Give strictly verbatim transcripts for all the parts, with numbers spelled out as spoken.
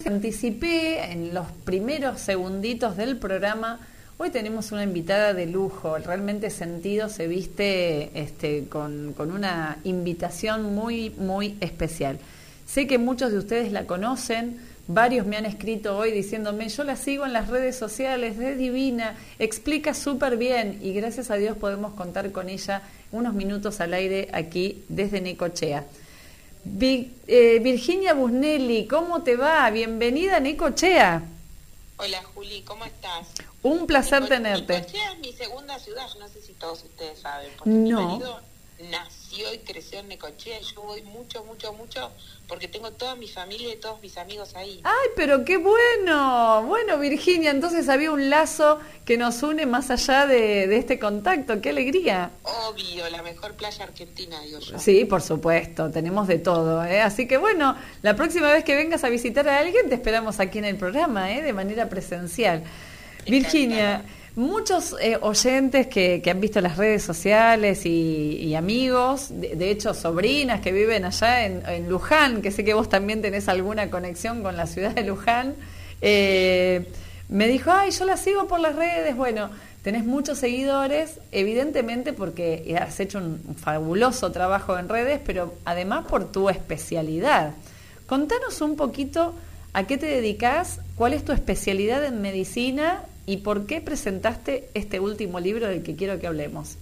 Anticipé en los primeros segunditos del programa. Hoy tenemos una invitada de lujo, realmente Sentido se viste este, con, con una invitación muy, muy especial. Sé que muchos de ustedes la conocen, varios me han escrito hoy diciéndome, yo la sigo en las redes sociales, es divina, explica súper bien y gracias a Dios podemos contar con ella unos minutos al aire aquí desde Necochea. Vi, eh, Virginia Busnelli, ¿cómo te va? Bienvenida a Necochea. Hola Juli, ¿cómo estás? Un placer Nico, tenerte. Necochea es mi segunda ciudad, yo no sé si todos ustedes saben, porque no. mi marido nació y creció en Necochea y yo voy mucho, mucho, mucho porque tengo toda mi familia y todos mis amigos ahí. ¡Ay, pero qué bueno! Bueno, Virginia, entonces había un lazo que nos une más allá de, de este contacto. ¡Qué alegría! Obvio, la mejor playa argentina, digo yo. Sí, por supuesto, tenemos de todo, ¿eh? Así que bueno, la próxima vez que vengas a visitar a alguien te esperamos aquí en el programa, ¿eh? De manera presencial. Virginia, muchos eh, oyentes que, que han visto las redes sociales y, y amigos, de, de hecho sobrinas que viven allá en, en Luján, que sé que vos también tenés alguna conexión con la ciudad de Luján, eh, me dijo, ay, yo la sigo por las redes. Bueno, tenés muchos seguidores, evidentemente porque has hecho un, un fabuloso trabajo en redes, pero además por tu especialidad. Contanos un poquito a qué te dedicás, cuál es tu especialidad en medicina y por qué presentaste este último libro del que quiero que hablemos.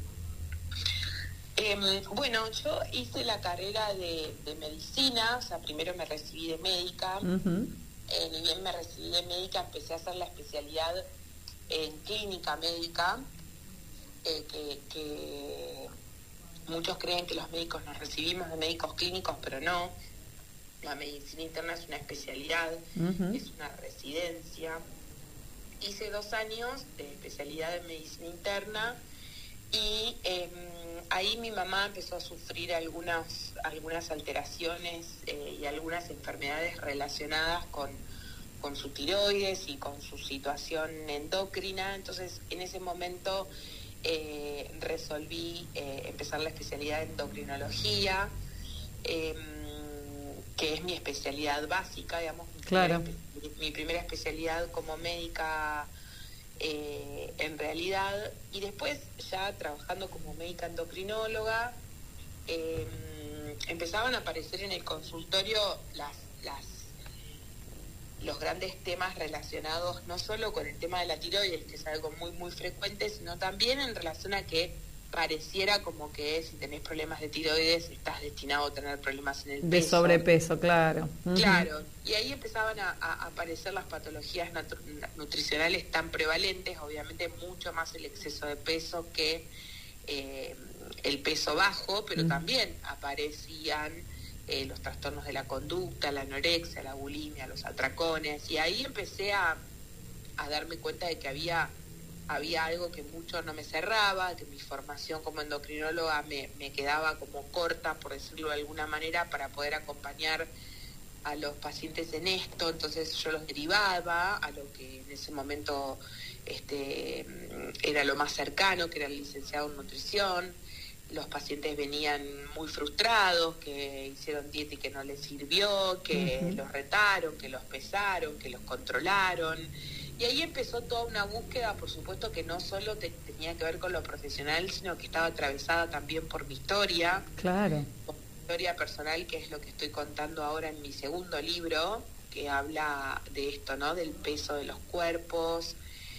Eh, bueno, yo hice la carrera de, de medicina, o sea, primero me recibí de médica, uh-huh. eh, ni bien me recibí de médica, empecé a hacer la especialidad en clínica médica, eh, que, que muchos creen que los médicos nos recibimos de médicos clínicos, pero no. La medicina interna es una especialidad, uh-huh. es una residencia. Hice dos años de especialidad en medicina interna y eh, ahí mi mamá empezó a sufrir algunas, algunas alteraciones eh, y algunas enfermedades relacionadas con, con su tiroides y con su situación endocrina. Entonces, en ese momento eh, resolví eh, empezar la especialidad en endocrinología, eh, que es mi especialidad básica, digamos, mi, claro. primera, mi primera especialidad como médica eh, en realidad, y después ya trabajando como médica endocrinóloga, eh, empezaban a aparecer en el consultorio las, las, los grandes temas relacionados no solo con el tema de la tiroides, que es algo muy, muy frecuente, sino también en relación a que pareciera como que si tenés problemas de tiroides estás destinado a tener problemas en el peso. De sobrepeso, claro. Uh-huh. Claro, y ahí empezaban a, a aparecer las patologías natu- nutricionales tan prevalentes, obviamente mucho más el exceso de peso que eh, el peso bajo, pero uh-huh. también aparecían eh, los trastornos de la conducta, la anorexia, la bulimia, los atracones, y ahí empecé a, a darme cuenta de que había... había algo que mucho no me cerraba, que mi formación como endocrinóloga me, me quedaba como corta, por decirlo de alguna manera, para poder acompañar a los pacientes en esto. Entonces yo los derivaba a lo que en ese momento este, era lo más cercano, que era el licenciado en nutrición. Los pacientes venían muy frustrados, que hicieron dieta y que no les sirvió, que uh-huh. los retaron, que los pesaron, que los controlaron. Y ahí empezó toda una búsqueda, por supuesto que no solo te, tenía que ver con lo profesional, sino que estaba atravesada también por mi historia. Claro. Por mi historia personal, que es lo que estoy contando ahora en mi segundo libro, que habla de esto, ¿no? Del peso de los cuerpos,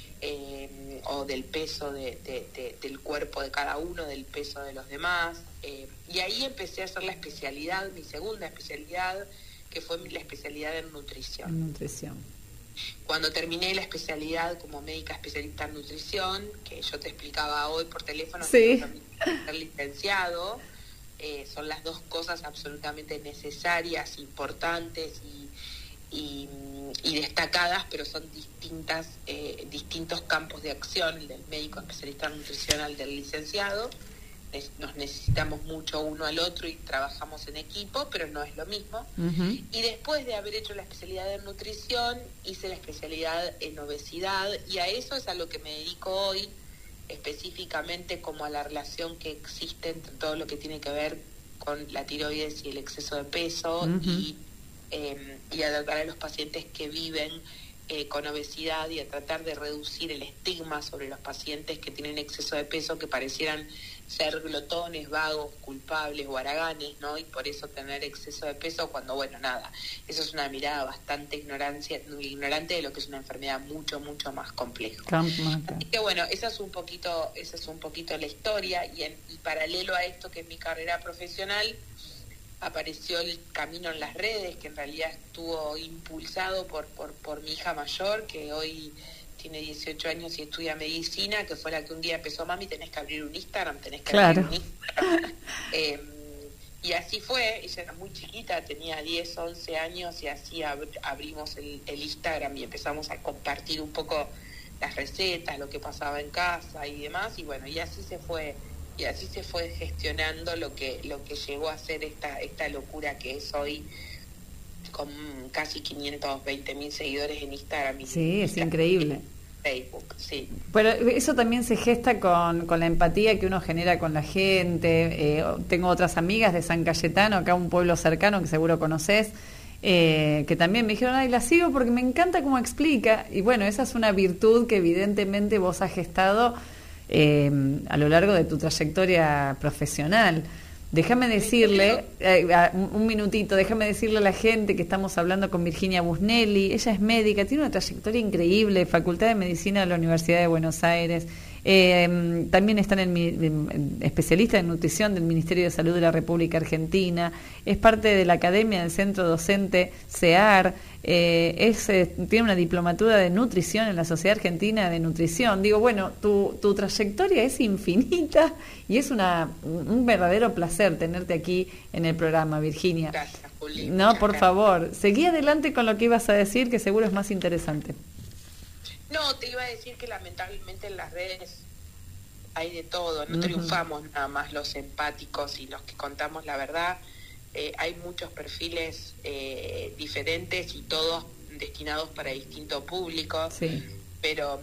eh, o del peso de, de, de, del cuerpo de cada uno, del peso de los demás. Eh, y ahí empecé a hacer la especialidad, mi segunda especialidad, que fue la especialidad en nutrición. En nutrición. Cuando terminé la especialidad como médica especialista en nutrición, que yo te explicaba hoy por teléfono, sí. que ser licenciado, eh, son las dos cosas absolutamente necesarias, importantes y, y, y destacadas, pero son distintas, eh, distintos campos de acción, el del médico especialista en nutrición al del licenciado. Nos necesitamos mucho uno al otro y trabajamos en equipo, pero no es lo mismo. Uh-huh. Y después de haber hecho la especialidad en nutrición, hice la especialidad en obesidad, y a eso es a lo que me dedico hoy, específicamente como a la relación que existe entre todo lo que tiene que ver con la tiroides y el exceso de peso, uh-huh. y eh, y a tratar a los pacientes que viven eh, con obesidad y a tratar de reducir el estigma sobre los pacientes que tienen exceso de peso, que parecieran ser glotones, vagos, culpables o haraganes, ¿no? Y por eso tener exceso de peso cuando, bueno, nada, eso es una mirada bastante ignorancia, ignorante de lo que es una enfermedad mucho, mucho más compleja. Así que bueno, esa es un poquito, esa es un poquito la historia, y, en, y paralelo a esto, que es mi carrera profesional, apareció el camino en las redes, que en realidad estuvo impulsado por, por, por mi hija mayor, que hoy tiene dieciocho años y estudia medicina, que fue la que un día empezó: mami, tenés que abrir un Instagram, tenés que claro. abrir un Instagram. eh, y así fue. Ella era muy chiquita, tenía diez, once años, y así ab- abrimos el, el Instagram y empezamos a compartir un poco las recetas, lo que pasaba en casa y demás, y bueno, y así se fue y así se fue gestionando lo que lo que llegó a ser esta esta locura que es hoy, con casi quinientos veinte mil seguidores en Instagram. Y sí, es Instagram, increíble. Facebook, sí. Pero eso también se gesta con, con la empatía que uno genera con la gente. Eh, tengo otras amigas de San Cayetano, acá un pueblo cercano que seguro conoces, eh, que también me dijeron: ay, la sigo porque me encanta cómo explica. Y bueno, esa es una virtud que evidentemente vos has gestado eh, a lo largo de tu trayectoria profesional. Déjame decirle, eh, un minutito, déjame decirle a la gente que estamos hablando con Virginia Busnelli. Ella es médica, tiene una trayectoria increíble, Facultad de Medicina de la Universidad de Buenos Aires. Eh, también está en el, en, especialista en nutrición del Ministerio de Salud de la República Argentina. Es parte de la Academia del Centro Docente CEAR. Eh, es, eh, tiene una diplomatura de nutrición en la Sociedad Argentina de Nutrición. Digo, bueno, tu, tu trayectoria es infinita y es una un verdadero placer tenerte aquí en el programa, Virginia. Gracias, Juli. No, por gracias. favor, seguí adelante con lo que ibas a decir, que seguro es más interesante. No, te iba a decir que lamentablemente en las redes hay de todo, no Uh-huh. triunfamos nada más los empáticos y los que contamos la verdad. Eh, hay muchos perfiles eh, diferentes y todos destinados para distintos públicos, sí. pero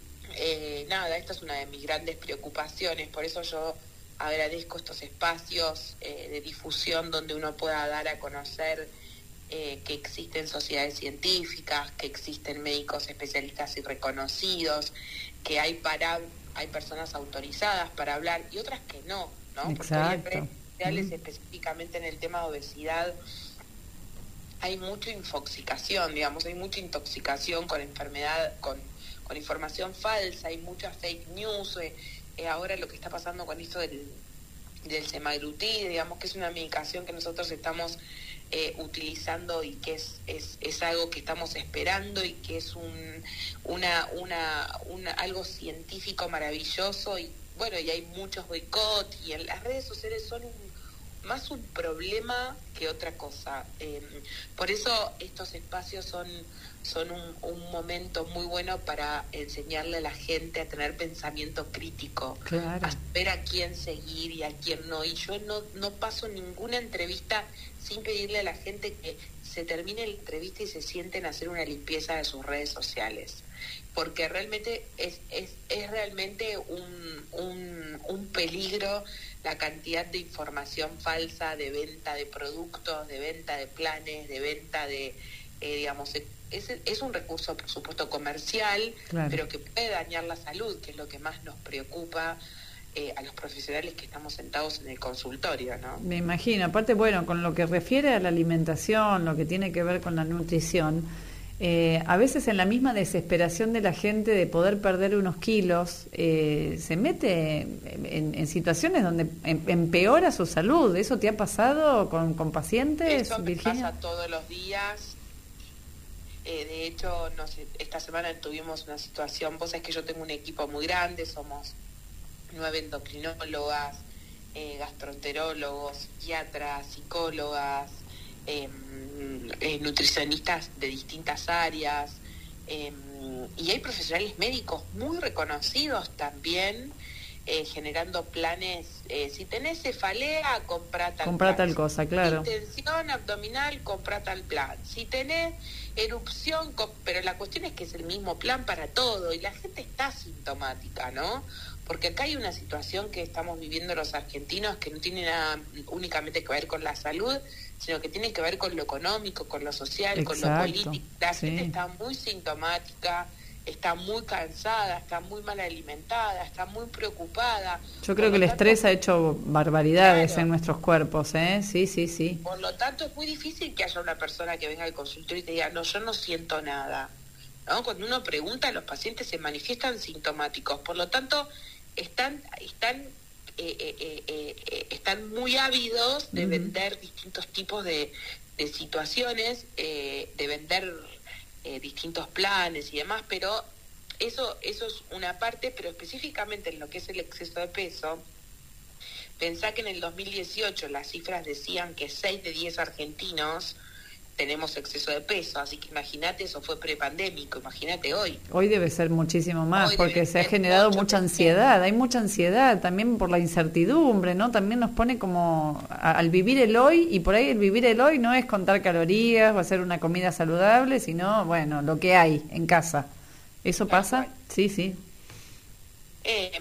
eh, nada, esta es una de mis grandes preocupaciones, por eso yo agradezco estos espacios eh, de difusión donde uno pueda dar a conocer eh, que existen sociedades científicas, que existen médicos especialistas y reconocidos, que hay para hay personas autorizadas para hablar y otras que no, ¿no? Exacto. Porque Mm. específicamente en el tema de obesidad hay mucha infoxicación, digamos, hay mucha intoxicación con enfermedad, con, con información falsa, hay mucha fake news. Eh, eh, ahora lo que está pasando con esto del, del semaglutid, digamos, que es una medicación que nosotros estamos eh, utilizando y que es, es es algo que estamos esperando y que es un una una, una algo científico maravilloso, y bueno, y hay muchos boicots, y en las redes sociales son un más un problema que otra cosa. Eh, por eso estos espacios son, son un, un momento muy bueno para enseñarle a la gente a tener pensamiento crítico, claro. a saber a quién seguir y a quién no. Y yo no, no paso ninguna entrevista sin pedirle a la gente que se termine la entrevista y se sienten a hacer una limpieza de sus redes sociales, porque realmente es, es, es realmente un, un, un peligro la cantidad de información falsa, de venta de productos, de venta de planes, de venta de, eh, digamos, es, es un recurso, por supuesto, comercial, claro, pero que puede dañar la salud, que es lo que más nos preocupa eh, a los profesionales que estamos sentados en el consultorio, ¿no? Me imagino. Aparte, bueno, con lo que refiere a la alimentación, lo que tiene que ver con la nutrición, Eh, a veces en la misma desesperación de la gente de poder perder unos kilos, eh, se mete en, en situaciones donde em, empeora su salud. ¿Eso te ha pasado con, con pacientes, Eso me Virginia? pasa todos los días. Eh, de hecho, no sé, esta semana tuvimos una situación, vos sabés que yo tengo un equipo muy grande, somos nueve endocrinólogas, eh, gastroenterólogos, psiquiatras, psicólogas, eh, eh, nutricionistas de distintas áreas, eh, y hay profesionales médicos muy reconocidos también, eh, generando planes. Eh, si tenés cefalea, comprá tal comprá plan. tal cosa, claro. Si tensión abdominal, comprá tal plan. Si tenés erupción, pero la cuestión es que es el mismo plan para todo y la gente está asintomática, ¿no? Porque acá hay una situación que estamos viviendo los argentinos que no tiene nada únicamente que ver con la salud, sino que tiene que ver con lo económico, con lo social, Exacto, con lo político. La sí. gente está muy sintomática, está muy cansada, está muy mal alimentada, está muy preocupada. Yo creo que el tanto, estrés ha hecho barbaridades claro, en nuestros cuerpos, ¿eh? Sí, sí, sí. Por lo tanto, es muy difícil que haya una persona que venga al consultorio y te diga, no, yo no siento nada, ¿no? Cuando uno pregunta, los pacientes se manifiestan sintomáticos. Por lo tanto, están están eh, eh, eh, eh, están muy ávidos de uh-huh. vender distintos tipos de, de situaciones, eh, de vender eh, distintos planes y demás, pero eso eso es una parte, pero específicamente en lo que es el exceso de peso, pensá que en el dos mil dieciocho las cifras decían que seis de diez argentinos tenemos exceso de peso, así que imagínate, eso fue prepandémico, imagínate hoy. Hoy debe ser muchísimo más, hoy porque se ha generado mucha ansiedad, hay mucha ansiedad también por la incertidumbre, ¿no? También nos pone como a, al vivir el hoy, y por ahí el vivir el hoy no es contar calorías o hacer una comida saludable, sino, bueno, lo que hay en casa. ¿Eso pasa? Sí, sí. Eh,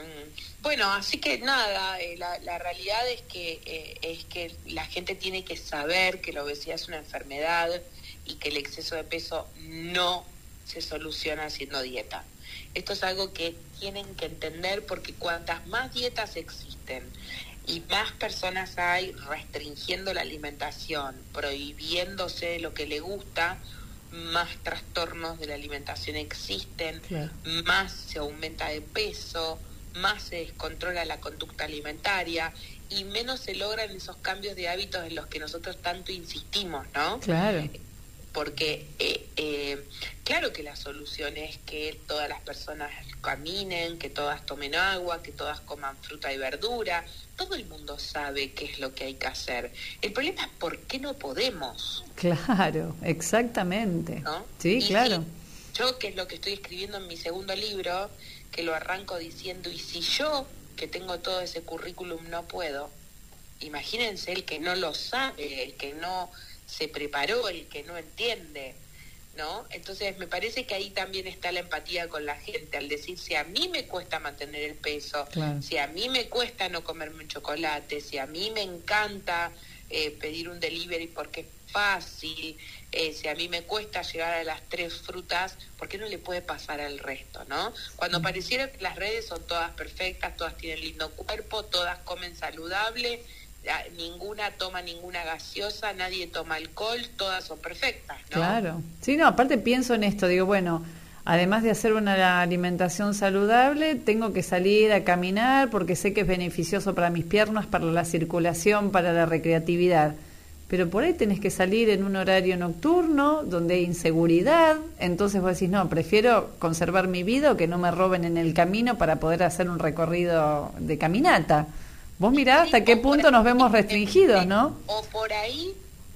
Bueno, así que nada, eh, la, la realidad es que eh, es que la gente tiene que saber que la obesidad es una enfermedad y que el exceso de peso no se soluciona haciendo dieta. Esto es algo que tienen que entender, porque cuantas más dietas existen y más personas hay restringiendo la alimentación, prohibiéndose lo que le gusta, más trastornos de la alimentación existen, claro. Más se aumenta de peso, más se descontrola la conducta alimentaria y menos se logran esos cambios de hábitos en los que nosotros tanto insistimos, ¿no? Claro. Porque, eh, eh, claro que la solución es que todas las personas caminen, que todas tomen agua, que todas coman fruta y verdura. Todo el mundo sabe qué es lo que hay que hacer. El problema es por qué no podemos. Claro, exactamente. ¿No? Sí, y claro. Si, yo, que es lo que estoy escribiendo en mi segundo libro, que lo arranco diciendo, y si yo, que tengo todo ese currículum, no puedo, imagínense el que no lo sabe, el que no se preparó, el que no entiende, ¿no? Entonces me parece que ahí también está la empatía con la gente, al decir, si a mí me cuesta mantener el peso, claro. Si a mí me cuesta no comerme un chocolate, si a mí me encanta eh, pedir un delivery porque es fácil, eh, si a mí me cuesta llegar a las tres frutas, ¿por qué no le puede pasar al resto, no? Cuando pareciera que las redes son todas perfectas, todas tienen lindo cuerpo, todas comen saludable, ninguna toma ninguna gaseosa, nadie toma alcohol, todas son perfectas, ¿no? Claro. Sí, no, aparte pienso en esto, digo, bueno, además de hacer una alimentación saludable, tengo que salir a caminar porque sé que es beneficioso para mis piernas, para la circulación, para la recreatividad. Pero por ahí tenés que salir en un horario nocturno donde hay inseguridad, entonces vos decís, no, prefiero conservar mi vida o que no me roben en el camino para poder hacer un recorrido de caminata. Vos mirá hasta sí, qué punto ahí, nos vemos restringidos, ¿no? O por ahí,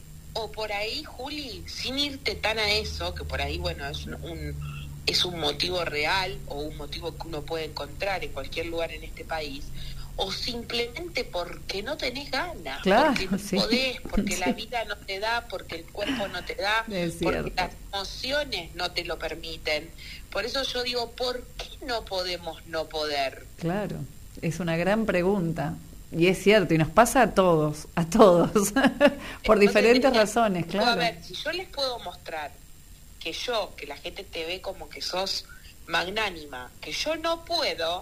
o por ahí, Juli, sin irte tan a eso, que por ahí, bueno, es un, un es un motivo real o un motivo que uno puede encontrar en cualquier lugar en este país, o simplemente porque no tenés ganas, claro, porque no sí, podés, porque sí. La vida no te da, porque el cuerpo no te da, es porque cierto. Las emociones no te lo permiten. Por eso yo digo, ¿por qué no podemos no poder? Claro, es una gran pregunta. Y es cierto, y nos pasa a todos, a todos, por Entonces, diferentes mira, razones, claro. A ver, si yo les puedo mostrar que yo, que la gente te ve como que sos magnánima, que yo no puedo...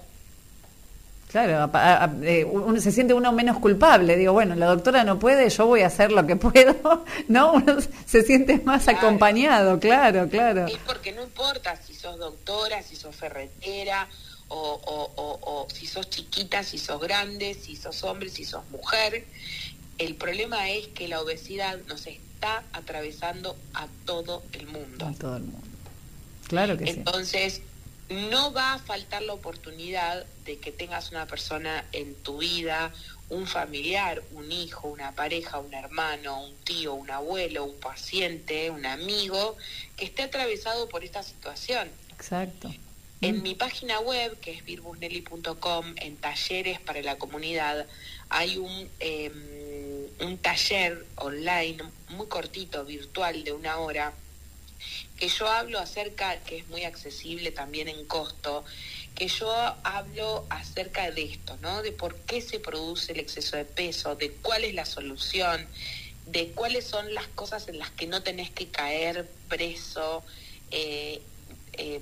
Claro, a, a, a, eh, uno, se siente uno menos culpable. Digo, bueno, la doctora no puede, yo voy a hacer lo que puedo, ¿no? Uno se siente más claro. acompañado, claro, claro. Es porque no importa si sos doctora, si sos ferretera... O, o, o, o si sos chiquita, si sos grande, si sos hombre, si sos mujer. El problema es que la obesidad nos está atravesando a todo el mundo. A todo el mundo. Claro que Entonces, sí. Entonces, no va a faltar la oportunidad de que tengas una persona en tu vida, un familiar, un hijo, una pareja, un hermano, un tío, un abuelo, un paciente, un amigo, que esté atravesado por esta situación. Exacto. En mi página web, que es birbusnelli punto com, en talleres para la comunidad, hay un, eh, un taller online muy cortito, virtual, de una hora, que yo hablo acerca, que es muy accesible también en costo, que yo hablo acerca de esto, ¿no? De por qué se produce el exceso de peso, de cuál es la solución, de cuáles son las cosas en las que no tenés que caer preso, eh, eh,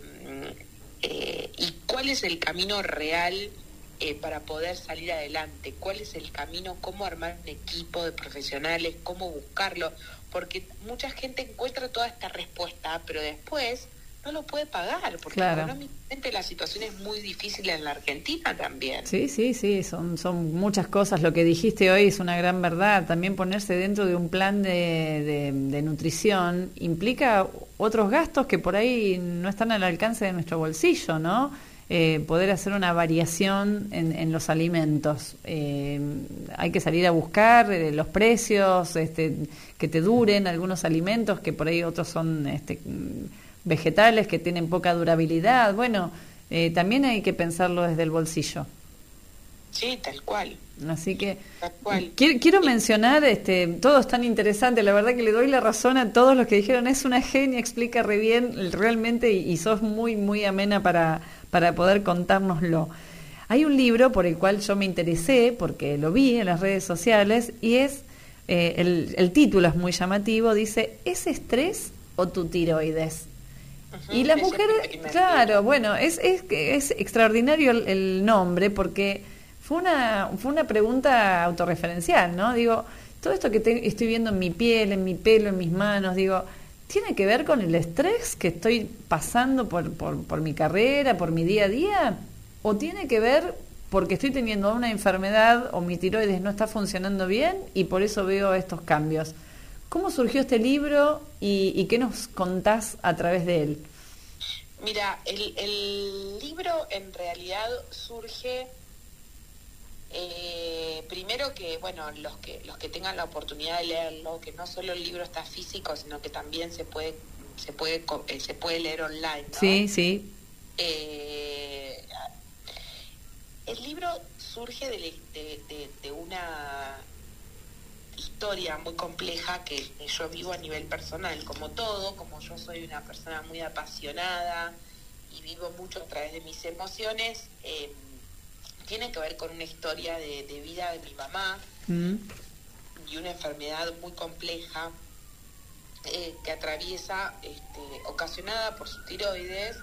eh, y cuál es el camino real eh, para poder salir adelante, cuál es el camino, cómo armar un equipo de profesionales, cómo buscarlo, porque mucha gente encuentra toda esta respuesta, pero después no lo puede pagar, porque claro, económicamente la situación es muy difícil en la Argentina también. Sí, sí, sí, son, son muchas cosas. Lo que dijiste hoy es una gran verdad. También ponerse dentro de un plan de, de, de nutrición implica otros gastos que por ahí no están al alcance de nuestro bolsillo, ¿no? Eh, poder hacer una variación en, en los alimentos. Eh, hay que salir a buscar eh, los precios, este, que te duren algunos alimentos, que por ahí otros son este, vegetales que tienen poca durabilidad. Bueno, eh, también hay que pensarlo desde el bolsillo. Sí, tal cual. Así que tal cual. Quiero, quiero mencionar, este, todo es tan interesante, la verdad que le doy la razón a todos los que dijeron, es una genia, explica re bien realmente y, y sos muy, muy amena para, para poder contárnoslo. Hay un libro por el cual yo me interesé, porque lo vi en las redes sociales, y es, eh, el, el título es muy llamativo, dice, ¿es estrés o tu tiroides? Uh-huh, y las mujeres, claro, bueno, es, es, es extraordinario el, el nombre, porque fue una, fue una pregunta autorreferencial, ¿no? Digo, todo esto que te, estoy viendo en mi piel, en mi pelo, en mis manos, digo, ¿tiene que ver con el estrés que estoy pasando por, por, por mi carrera, por mi día a día? ¿O tiene que ver porque estoy teniendo una enfermedad o mi tiroides no está funcionando bien y por eso veo estos cambios? ¿Cómo surgió este libro y, y qué nos contás a través de él? Mira, el, el libro en realidad surge eh, primero que, bueno, los que los que tengan la oportunidad de leerlo, que no solo el libro está físico, sino que también se puede se puede eh, se puede leer online, ¿no? Sí, sí. Eh, el libro surge de, de, de, de una historia muy compleja que yo vivo a nivel personal, como todo, como yo soy una persona muy apasionada y vivo mucho a través de mis emociones, eh, tiene que ver con una historia de, de vida de mi mamá mm. y una enfermedad muy compleja eh, que atraviesa, este, ocasionada por su tiroides,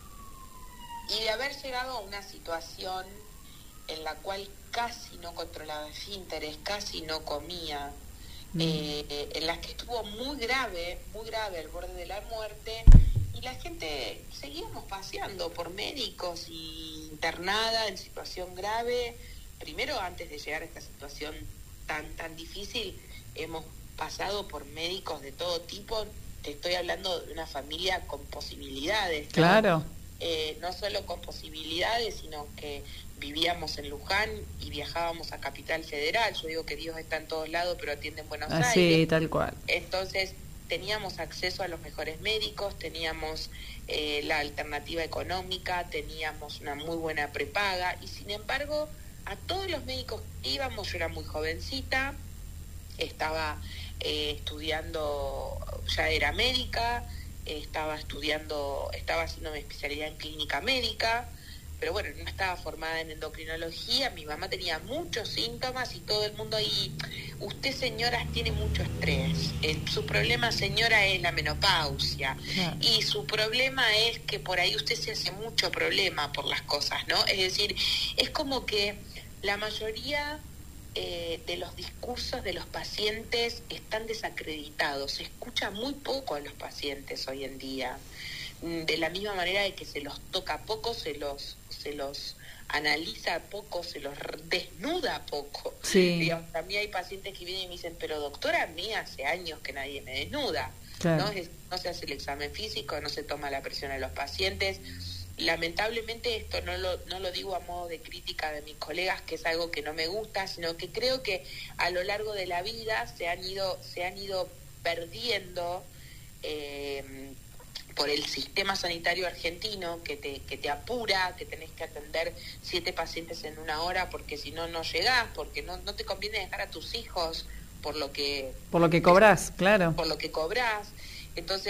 y de haber llegado a una situación en la cual casi no controlaba esfínteres, casi no comía, mm. eh, en la que estuvo muy grave, muy grave al borde de la muerte, y la gente seguíamos paseando por médicos y internada en situación grave. Primero, antes de llegar a esta situación tan, tan difícil, hemos pasado por médicos de todo tipo. Te estoy hablando de una familia con posibilidades, ¿no? Claro. Eh, no solo con posibilidades, sino que vivíamos en Luján y viajábamos a Capital Federal. Yo digo que Dios está en todos lados, pero atiende en Buenos Así, Aires. Sí, tal cual. Entonces, teníamos acceso a los mejores médicos, teníamos eh, la alternativa económica, teníamos una muy buena prepaga, y sin embargo, a todos los médicos que íbamos, yo era muy jovencita, estaba eh, estudiando, ya era médica, estaba estudiando, estaba haciendo mi especialidad en clínica médica, pero bueno, no estaba formada en endocrinología. Mi mamá tenía muchos síntomas y todo el mundo ahí, usted señora tiene mucho estrés, el, su problema señora es la menopausia, yeah. y su problema es que por ahí usted se hace mucho problema por las cosas, ¿no? Es decir, es como que la mayoría eh, de los discursos de los pacientes están desacreditados, se escucha muy poco a los pacientes hoy en día, de la misma manera de que se los toca poco, se los se los analiza poco, se los desnuda poco. Sí. Digamos, a mí hay pacientes que vienen y me dicen, pero doctora, a mí hace años que nadie me desnuda. Claro. ¿No? Es, no se hace el examen físico, no se toma la presión a los pacientes. Lamentablemente esto no lo, no lo digo a modo de crítica de mis colegas, que es algo que no me gusta, sino que creo que a lo largo de la vida se han ido, se han ido perdiendo eh, por el sistema sanitario argentino, que te, que te apura, que tenés que atender siete pacientes en una hora, porque si no, no llegás, porque no, no te conviene dejar a tus hijos por lo que... Por lo que cobrás, claro. Por lo que cobrás. Entonces,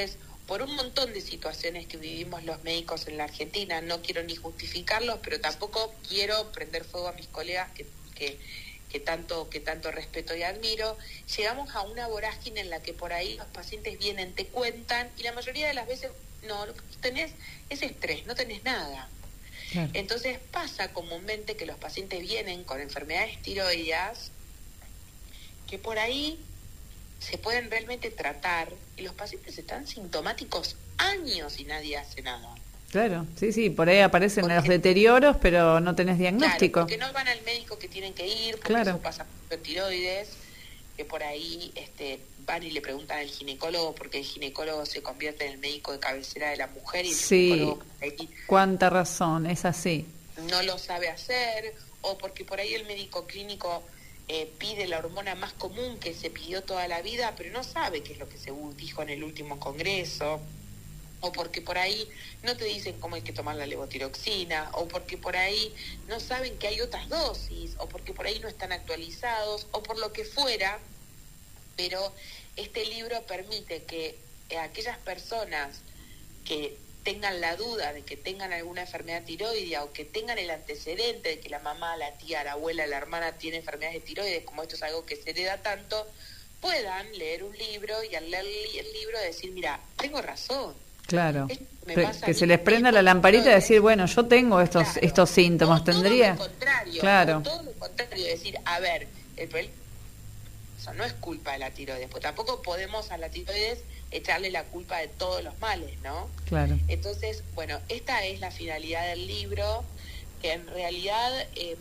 por un montón de situaciones que vivimos los médicos en la Argentina. No quiero ni justificarlos, pero tampoco quiero prender fuego a mis colegas que, que, que, tanto, que tanto respeto y admiro. Llegamos a una vorágine en la que por ahí los pacientes vienen, te cuentan, y la mayoría de las veces no, lo que tenés es estrés, no tenés nada. Claro. Entonces pasa comúnmente que los pacientes vienen con enfermedades tiroideas que por ahí se pueden realmente tratar, y los pacientes están sintomáticos años y nadie hace nada. Claro, sí, sí, por ahí aparecen porque, los deterioros, pero no tenés diagnóstico. Claro, porque no van al médico que tienen que ir, porque claro. Eso pasa con tiroides, que por ahí este, van y le preguntan al ginecólogo, porque el ginecólogo se convierte en el médico de cabecera de la mujer, y el sí, ginecólogo ahí cuánta razón, es así. No lo sabe hacer, o porque por ahí el médico clínico eh, pide la hormona más común que se pidió toda la vida, pero no sabe qué es lo que se dijo en el último congreso, o porque por ahí no te dicen cómo hay que tomar la levotiroxina, o porque por ahí no saben que hay otras dosis, o porque por ahí no están actualizados, o por lo que fuera. Pero este libro permite que eh, aquellas personas que tengan la duda de que tengan alguna enfermedad tiroidea, o que tengan el antecedente de que la mamá, la tía, la abuela, la hermana tiene enfermedades de tiroides, como esto es algo que se hereda tanto, puedan leer un libro y al leer el libro decir, mira, tengo razón. Claro, que se les prenda la lamparita y decir, bueno, yo tengo estos claro. estos síntomas, o ¿tendría? Todo lo contrario, claro. o todo lo contrario, decir, a ver, el problema no es culpa de la tiroides, pues tampoco podemos a la tiroides echarle la culpa de todos los males, ¿no? Claro. Entonces, bueno, esta es la finalidad del libro, que en realidad eh,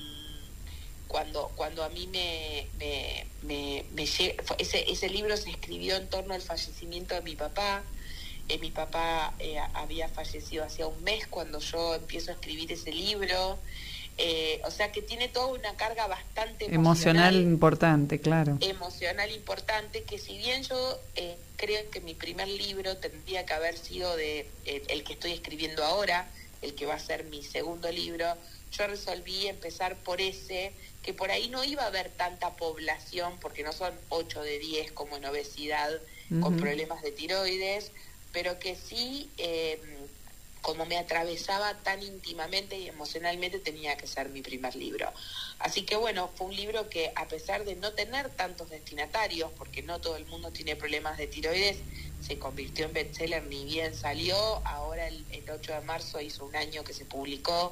cuando cuando a mí me me, me, me llega, ese ese libro se escribió en torno al fallecimiento de mi papá. Eh, mi papá eh, había fallecido hacía un mes cuando yo empiezo a escribir ese libro, eh, o sea que tiene toda una carga bastante emocional, emocional importante, claro. Emocional importante, que si bien yo eh, creo que mi primer libro tendría que haber sido de eh, el que estoy escribiendo ahora, el que va a ser mi segundo libro, yo resolví empezar por ese, que por ahí no iba a haber tanta población, porque no son ocho de diez como en obesidad, uh-huh. con problemas de tiroides, pero que sí, eh, como me atravesaba tan íntimamente y emocionalmente, tenía que ser mi primer libro. Así que bueno, fue un libro que, a pesar de no tener tantos destinatarios, porque no todo el mundo tiene problemas de tiroides, se convirtió en bestseller ni bien salió. Ahora el, el ocho de marzo hizo un año que se publicó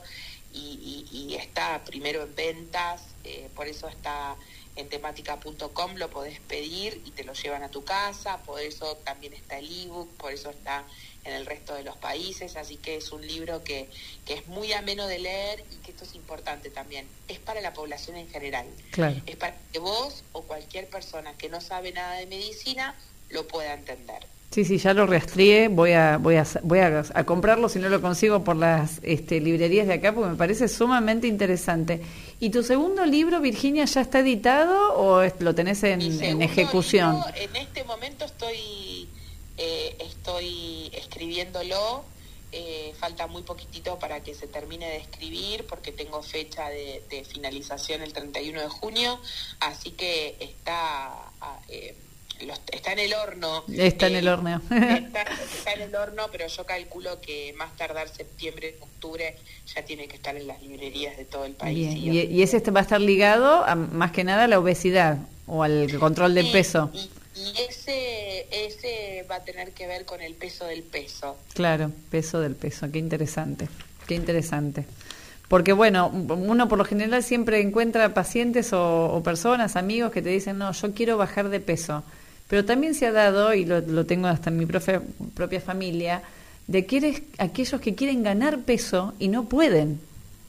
y, y, y está primero en ventas, eh, por eso está en temática punto com, lo podés pedir y te lo llevan a tu casa, por eso también está el ebook, por eso está en el resto de los países, así que es un libro que, que es muy ameno de leer, y que esto es importante también, es para la población en general. Claro. Es para que vos o cualquier persona que no sabe nada de medicina lo pueda entender. Sí, sí, ya lo rastreé, voy a voy a voy a, a comprarlo si no lo consigo por las este, librerías de acá, porque me parece sumamente interesante. ¿Y tu segundo libro, Virginia, ya está editado o lo tenés en, en ejecución? Libro, en este momento estoy eh, estoy escribiéndolo, eh, falta muy poquitito para que se termine de escribir, porque tengo fecha de, de finalización el treinta y uno de junio, así que está... Eh, Los, está en el horno. Está en eh, el horno. está, está en el horno, pero yo calculo que más tardar septiembre, octubre, ya tiene que estar en las librerías de todo el país. Bien. ¿Y, y ese va a estar ligado a, más que nada a la obesidad o al control del sí, peso? Y, y ese, ese va a tener que ver con el peso del peso. Claro, peso del peso. Qué interesante, qué interesante. Porque bueno, uno por lo general siempre encuentra pacientes o, o personas, amigos que te dicen, no, yo quiero bajar de peso. Pero también se ha dado, y lo, lo tengo hasta en mi profe, propia familia, de que eres aquellos que quieren ganar peso y no pueden.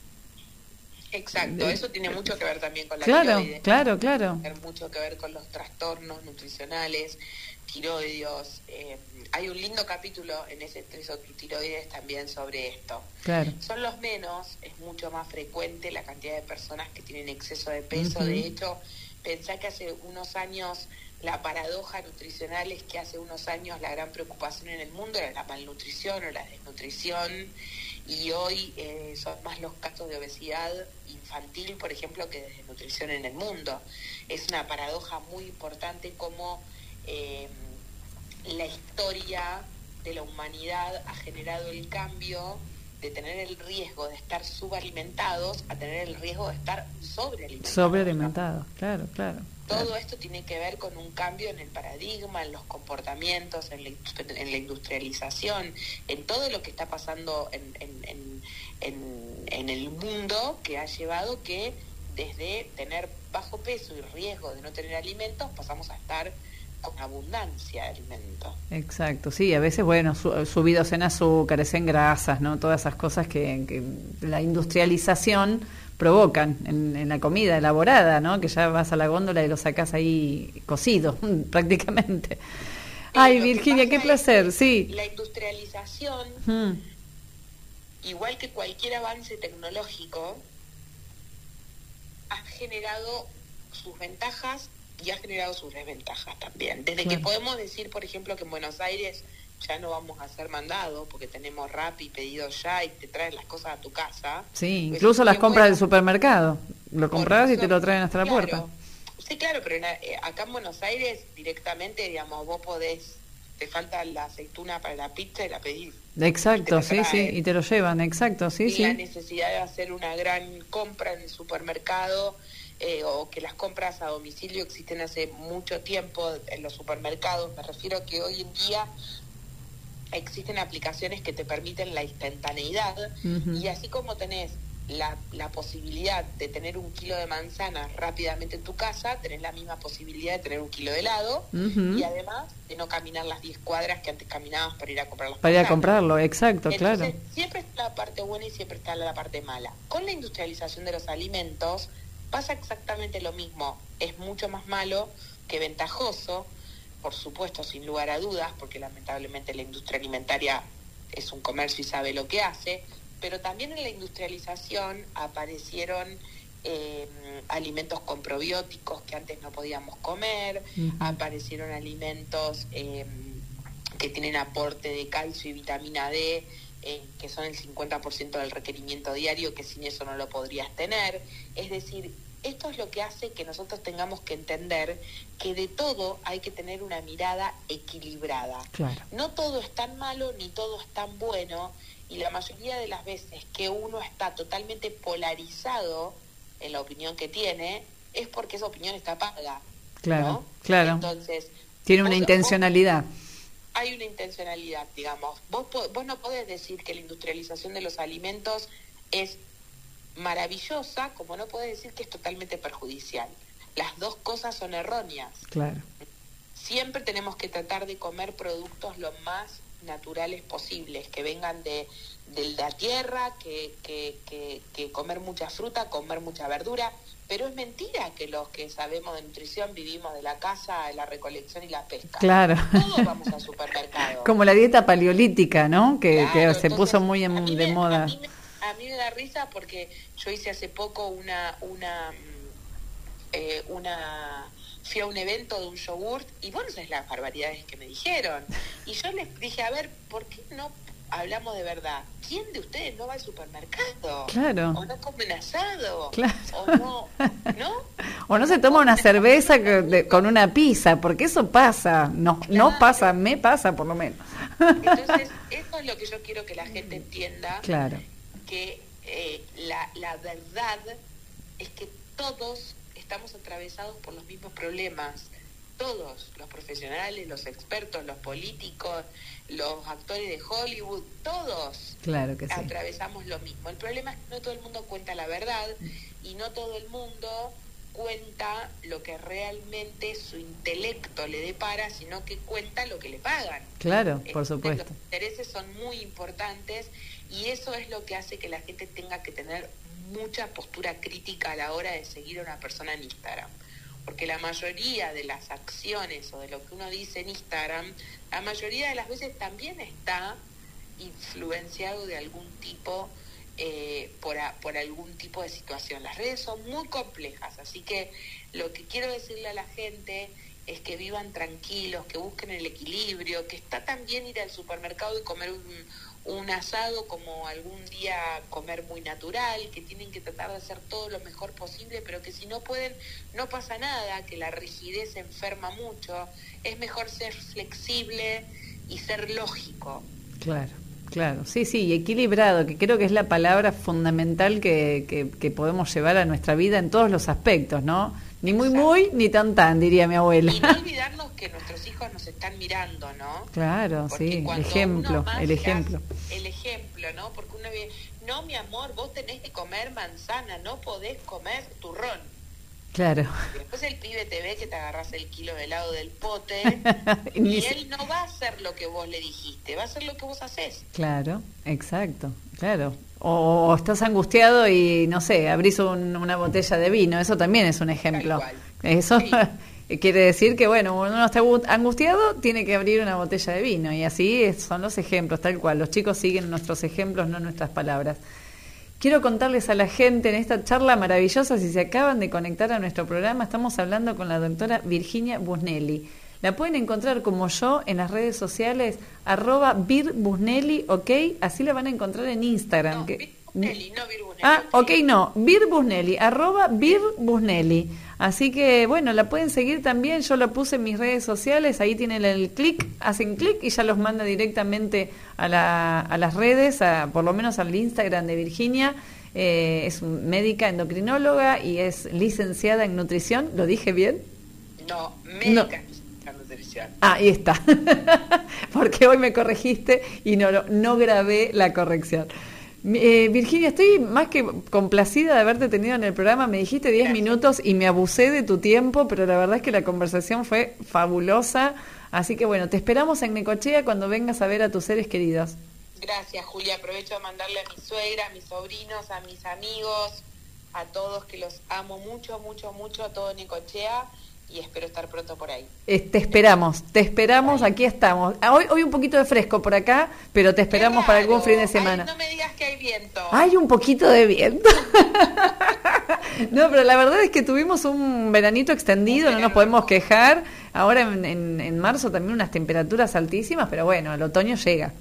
Exacto, eso tiene mucho que ver también con la claro, tiroides. Claro, claro, Tiene mucho que ver con los trastornos nutricionales, tiroideos. Eh, hay un lindo capítulo en ese Tres o tu tiroides también sobre esto. Claro. Son los menos, es mucho más frecuente la cantidad de personas que tienen exceso de peso. Uh-huh. De hecho, pensá que hace unos años, la paradoja nutricional es que hace unos años la gran preocupación en el mundo era la malnutrición o la desnutrición, y hoy eh, son más los casos de obesidad infantil, por ejemplo, que de desnutrición en el mundo. Es una paradoja muy importante como eh, la historia de la humanidad ha generado el cambio de tener el riesgo de estar subalimentados a tener el riesgo de estar sobrealimentados. Sobrealimentados, ¿no? Claro, claro. Todo claro. esto tiene que ver con un cambio en el paradigma, en los comportamientos, en la, en la industrialización, en todo lo que está pasando en, en, en, en, en el mundo, que ha llevado que desde tener bajo peso y riesgo de no tener alimentos, pasamos a estar con abundancia de alimentos. Exacto, sí, a veces, bueno, su, subidos en azúcares, en grasas, ¿no? Todas esas cosas que, que la industrialización provocan en, en la comida elaborada, ¿no? Que ya vas a la góndola y lo sacás ahí cocido, prácticamente. Ay, eh, Virginia, qué placer, es sí. La industrialización, Hmm. igual que cualquier avance tecnológico, ha generado sus ventajas y ha generado sus desventajas también. Desde Claro. que podemos decir, por ejemplo, que en Buenos Aires ya no vamos a ser mandados porque tenemos Rappi, pedido ya y te traen las cosas a tu casa. Sí, Pues, incluso las qué compras bueno. del supermercado. Lo compras y Por te eso, lo traen hasta la claro. puerta. Sí, claro, pero en, eh, acá en Buenos Aires directamente, digamos, vos podés, te falta la aceituna para la pizza y la pedís. Exacto, Y te la sí, sí, traen. y te lo llevan, exacto, sí, y sí. la necesidad de hacer una gran compra en el supermercado, eh, o que las compras a domicilio existen hace mucho tiempo en los supermercados. Me refiero a que hoy en día existen aplicaciones que te permiten la instantaneidad, Ujú. y así como tenés la, la posibilidad de tener un kilo de manzana rápidamente en tu casa, tenés la misma posibilidad de tener un kilo de helado, Ujú. y además de no caminar las diez cuadras que antes caminabas para ir a comprar las Para ir a manzanas. comprarlo, exacto, Entonces, claro. siempre está la parte buena y siempre está la parte mala. Con la industrialización de los alimentos pasa exactamente lo mismo. Es mucho más malo que ventajoso, por supuesto, sin lugar a dudas, porque lamentablemente la industria alimentaria es un comercio y sabe lo que hace, pero también en la industrialización aparecieron eh, alimentos con probióticos que antes no podíamos comer, Ujú. aparecieron alimentos eh, que tienen aporte de calcio y vitamina D, eh, que son el cincuenta por ciento del requerimiento diario, que sin eso no lo podrías tener. Es decir, esto es lo que hace que nosotros tengamos que entender que de todo hay que tener una mirada equilibrada. Claro. No todo es tan malo ni todo es tan bueno, y la mayoría de las veces que uno está totalmente polarizado en la opinión que tiene, es porque esa opinión está paga. Claro, ¿no? claro. Entonces, Tiene una vos- intencionalidad. vos- hay una intencionalidad, digamos. Vos, po- vos no podés decir que la industrialización de los alimentos es maravillosa, como no podés decir que es totalmente perjudicial. Las dos cosas son erróneas. Claro. Siempre tenemos que tratar de comer productos lo más naturales posibles, que vengan de, de la tierra, que, que, que, que comer mucha fruta, comer mucha verdura. Pero es mentira que los que sabemos de nutrición vivimos de la caza, la recolección y la pesca. Claro. Todos vamos al supermercado. Como la dieta paleolítica, ¿no? Que, Claro, que se entonces, puso muy en- a mí de me- moda. A mí, me, a mí me da risa porque yo hice hace poco una... una eh, una fui a un evento de un yogurt y bueno, esas las barbaridades que me dijeron. Y yo les dije, a ver, ¿por qué no hablamos de verdad? ¿Quién de ustedes no va al supermercado? Claro. ¿O no comen asado? Claro. ¿O no? ¿No? O no se toma una cerveza que- de- con una pizza, porque eso pasa. No, no Claro. pasa, me pasa por lo menos. Entonces, eso es lo que yo quiero que la gente entienda. Claro. Que eh, la, la verdad es que todos estamos atravesados por los mismos problemas. Todos, los profesionales, los expertos, los políticos, los actores de Hollywood, todos Claro que sí. atravesamos lo mismo. El problema es que no todo el mundo cuenta la verdad y no todo el mundo cuenta lo que realmente su intelecto le depara, sino que cuenta lo que le pagan. Claro, por Entonces, supuesto. los intereses son muy importantes y eso es lo que hace que la gente tenga que tener mucha postura crítica a la hora de seguir a una persona en Instagram. Porque la mayoría de las acciones o de lo que uno dice en Instagram, la mayoría de las veces también está influenciado de algún tipo, eh, por, a, por algún tipo de situación. Las redes son muy complejas, así que lo que quiero decirle a la gente es que vivan tranquilos, que busquen el equilibrio, que está también ir al supermercado y comer un, un asado como algún día comer muy natural, que tienen que tratar de hacer todo lo mejor posible, pero que si no pueden, no pasa nada, que la rigidez enferma mucho, es mejor ser flexible, y ser lógico. Claro, claro, sí, sí, y equilibrado, que creo que es la palabra fundamental que, que, que podemos llevar a nuestra vida en todos los aspectos, ¿no? Ni muy Exacto. muy, ni tan tan, diría mi abuela. Y no olvidarnos que nuestros hijos nos están mirando, ¿no? Claro, porque sí, el cuando ejemplo, uno más el ejemplo. hace- El ejemplo, ¿no? Porque uno ve, no, mi amor, vos tenés que comer manzana, no podés comer turrón. Claro. Y después el pibe te ve que te agarrás el kilo de helado del pote Ni y si- él no va a hacer lo que vos le dijiste, va a hacer lo que vos hacés. Claro, exacto, claro. O, o estás angustiado y, no sé, abrís un- una botella de vino, eso también es un ejemplo. Tal cual. Eso Sí. quiere decir que, bueno, cuando uno está angu- angustiado, tiene que abrir una botella de vino, y así es- son los ejemplos, tal cual. Los chicos siguen nuestros ejemplos, no nuestras palabras. Quiero contarles a la gente en esta charla maravillosa, si se acaban de conectar a nuestro programa, estamos hablando con la doctora Virginia Busnelli. La pueden encontrar como yo en las redes sociales, arroba Vir Busnelli, ok, así la van a encontrar en Instagram. No, que- Vir Busnelli, no Vir Busnelli. Ah, ok, no, Vir Busnelli, arroba Vir Busnelli. Así que, bueno, la pueden seguir también, yo lo puse en mis redes sociales, ahí tienen el clic, hacen clic y ya los manda directamente a, la, a las redes, a, por lo menos al Instagram de Virginia. Eh, es médica endocrinóloga y es licenciada en nutrición, ¿lo dije bien? No, médica en nutrición. Ah, ahí está, porque hoy me corregiste y no, no grabé la corrección. Eh, Virginia, estoy más que complacida de haberte tenido en el programa. Me dijiste diez Gracias. minutos y me abusé de tu tiempo, pero la verdad es que la conversación fue fabulosa. Así que bueno, te esperamos en Necochea cuando vengas a ver a tus seres queridos. Gracias, Julia. Aprovecho de mandarle a mi suegra, a mis sobrinos, a mis amigos, a todos que los amo mucho, mucho, mucho, a todo Necochea, y espero estar pronto por ahí. Eh, te esperamos, te esperamos, aquí estamos. Ah, Hoy, hoy un poquito de fresco por acá, pero te esperamos Qué para algún raro. fin de semana. Ay, no me digas que hay viento. Hay un poquito de viento. No, pero la verdad es que tuvimos un veranito extendido, no nos podemos quejar. Ahora en, en, en marzo también unas temperaturas altísimas, pero bueno, el otoño llega.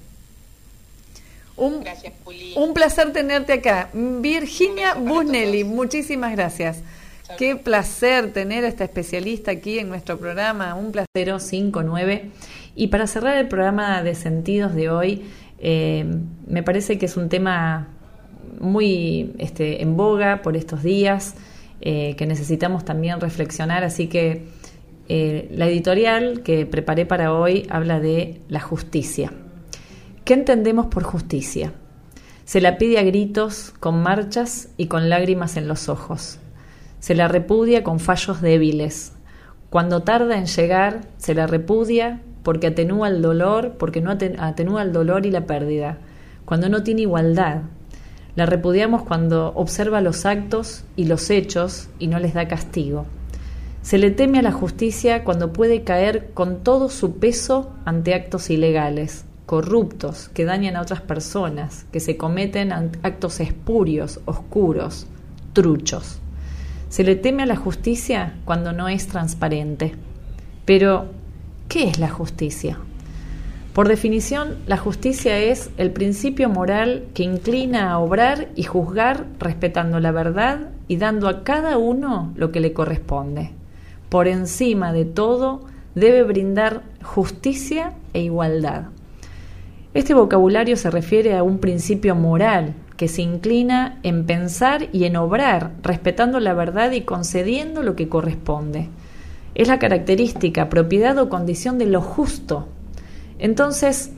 Un, Gracias, Juli. un placer tenerte acá. Virginia Un beso para Busnelli, todos. muchísimas gracias. Chao. Qué placer tener a esta especialista aquí en nuestro programa, un placer. cero cinco nueve. Y para cerrar el programa de sentidos de hoy, eh, me parece que es un tema muy este, en boga por estos días, eh, que necesitamos también reflexionar, así que eh, la editorial que preparé para hoy habla de la justicia. ¿Qué entendemos por justicia? Se la pide a gritos, con marchas y con lágrimas en los ojos. Se la repudia con fallos débiles. Cuando tarda en llegar, se la repudia porque atenúa el dolor, porque no atenúa el dolor y la pérdida. Cuando no tiene igualdad. La repudiamos cuando observa los actos y los hechos y no les da castigo. Se le teme a la justicia cuando puede caer con todo su peso ante actos ilegales, corruptos, que dañan a otras personas, que se cometen actos espurios, oscuros, truchos. Se le teme a la justicia cuando no es transparente. Pero, ¿qué es la justicia? Por definición, la justicia es el principio moral que inclina a obrar y juzgar respetando la verdad y dando a cada uno lo que le corresponde. Por encima de todo, debe brindar justicia e igualdad. Este vocabulario se refiere a un principio moral que se inclina en pensar y en obrar, respetando la verdad y concediendo lo que corresponde. Es la característica, propiedad o condición de lo justo. Entonces,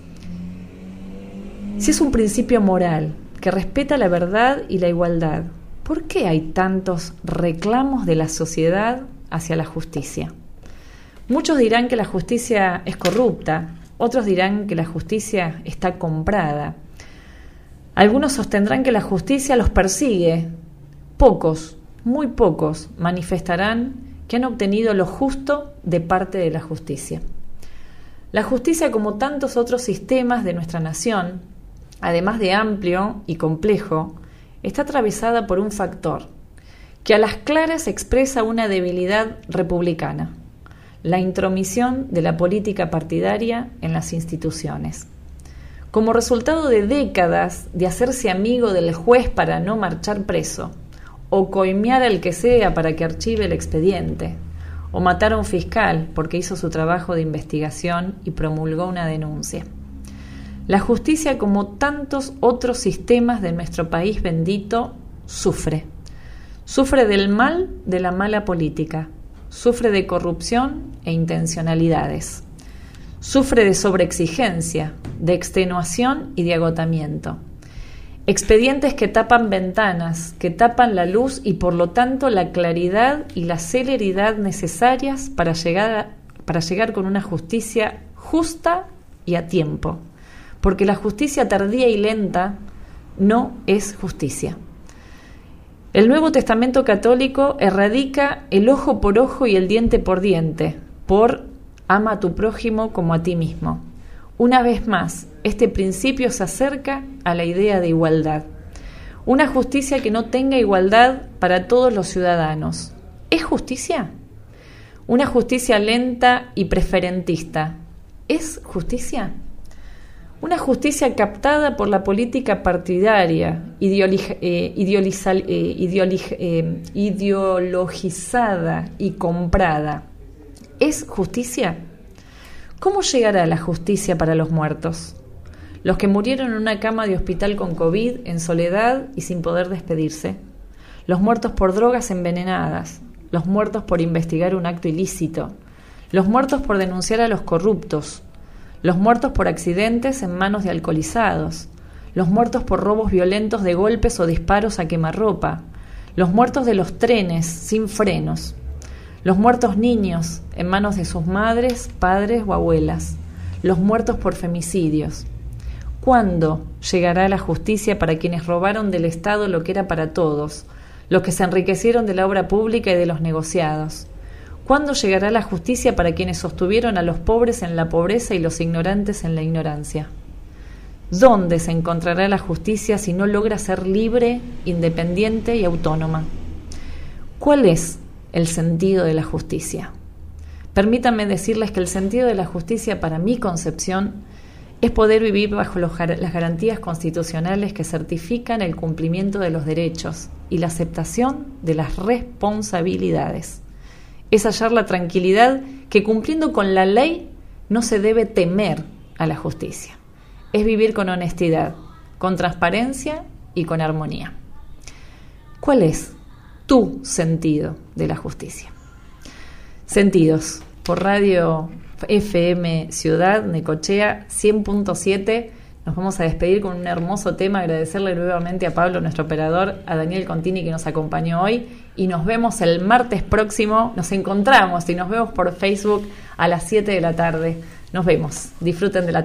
si es un principio moral que respeta la verdad y la igualdad, ¿por qué hay tantos reclamos de la sociedad hacia la justicia? Muchos dirán que la justicia es corrupta, otros dirán que la justicia está comprada. Algunos sostendrán que la justicia los persigue. Pocos, muy pocos, manifestarán que han obtenido lo justo de parte de la justicia. La justicia, como tantos otros sistemas de nuestra nación, además de amplio y complejo, está atravesada por un factor que a las claras expresa una debilidad republicana: la intromisión de la política partidaria en las instituciones. Como resultado de décadas de hacerse amigo del juez para no marchar preso, o coimear al que sea para que archive el expediente, o matar a un fiscal porque hizo su trabajo de investigación y promulgó una denuncia. La justicia, como tantos otros sistemas de nuestro país bendito, sufre. Sufre del mal de la mala política, sufre de corrupción e intencionalidades, sufre de sobreexigencia, de extenuación y de agotamiento. Expedientes que tapan ventanas, que tapan la luz y por lo tanto la claridad y la celeridad necesarias para llegar, a, para llegar con una justicia justa y a tiempo. Porque la justicia tardía y lenta no es justicia. El Nuevo Testamento católico erradica el ojo por ojo y el diente por diente, por ama a tu prójimo como a ti mismo. Una vez más, este principio se acerca a la idea de igualdad. Una justicia que no tenga igualdad para todos los ciudadanos. ¿Es justicia? Una justicia lenta y preferentista. ¿Es justicia? Una justicia captada por la política partidaria, ideoli- eh, ideoliza- eh, ideoli- eh, ideologizada y comprada. ¿Es justicia? ¿Cómo llegará la justicia para los muertos? Los que murieron en una cama de hospital con COVID, en soledad y sin poder despedirse. Los muertos por drogas envenenadas. Los muertos por investigar un acto ilícito. Los muertos por denunciar a los corruptos. Los muertos por accidentes en manos de alcoholizados, los muertos por robos violentos de golpes o disparos a quemarropa, los muertos de los trenes sin frenos, los muertos niños en manos de sus madres, padres o abuelas, los muertos por femicidios. ¿Cuándo llegará la justicia para quienes robaron del Estado lo que era para todos, los que se enriquecieron de la obra pública y de los negociados? ¿Cuándo llegará la justicia para quienes sostuvieron a los pobres en la pobreza y los ignorantes en la ignorancia? ¿Dónde se encontrará la justicia si no logra ser libre, independiente y autónoma? ¿Cuál es el sentido de la justicia? Permítanme decirles que el sentido de la justicia, para mi concepción, es poder vivir bajo los, las garantías constitucionales que certifican el cumplimiento de los derechos y la aceptación de las responsabilidades. Es hallar la tranquilidad que cumpliendo con la ley no se debe temer a la justicia. Es vivir con honestidad, con transparencia y con armonía. ¿Cuál es tu sentido de la justicia? Sentidos, por Radio F M Ciudad Necochea cien punto siete. Nos vamos a despedir con un hermoso tema, agradecerle nuevamente a Pablo, nuestro operador, a Daniel Contini que nos acompañó hoy y nos vemos el martes próximo, nos encontramos y nos vemos por Facebook a las siete de la tarde. Nos vemos, disfruten de la